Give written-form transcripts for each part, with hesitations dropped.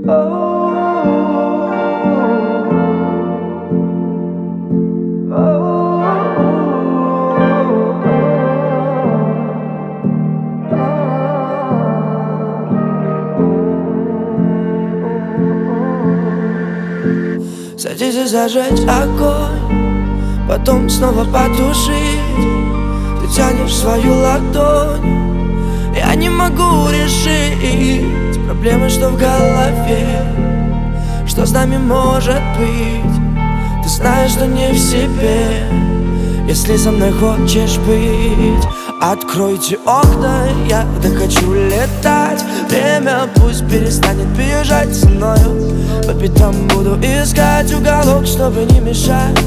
Садись и зажечь огонь, потом снова потушить. Ты тянешь свою ладонь, я не могу решить проблемы, что в голове. Что с нами может быть? Ты знаешь, что не в себе. Если со мной хочешь быть, откройте окна, я так хочу летать. Время пусть перестанет бежать со мною. По пятам буду искать уголок, чтобы не мешать.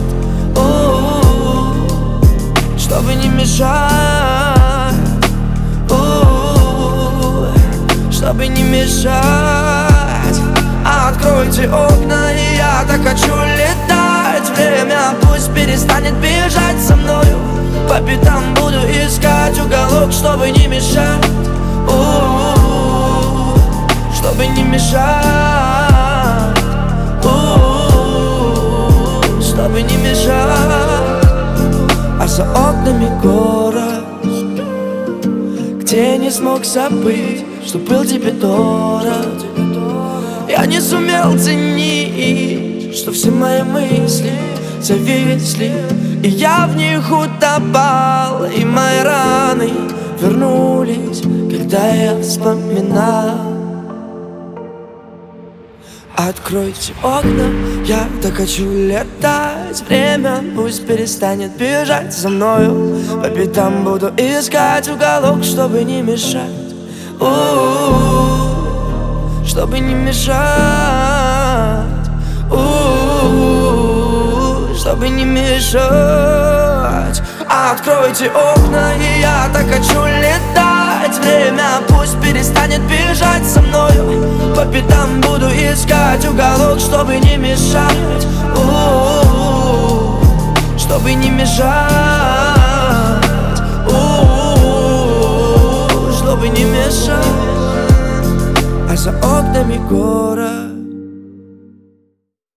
Чтобы не мешать. Чтобы не мешать. Откройте окна, и я так хочу летать. Время пусть перестанет бежать со мною. По пятам буду искать уголок, чтобы не мешать. Чтобы не мешать. Чтобы не мешать. А за окнами город, где не смог забыть, что был тебе дорог. Я не сумел ценить, что все мои мысли зависли, и я в них утопал. И мои раны вернулись, когда я вспоминал. Откройте окна, я так хочу летать. Время пусть перестанет бежать за мною. По пятам буду искать уголок, чтобы не мешать. Чтобы не мешать. Чтобы не мешать. Откройте окна, и я так хочу летать. Время пусть перестанет бежать со мною. По пятам буду искать уголок, чтобы не мешать. Чтобы не мешать. Чтобы не мешать. А за окнами город.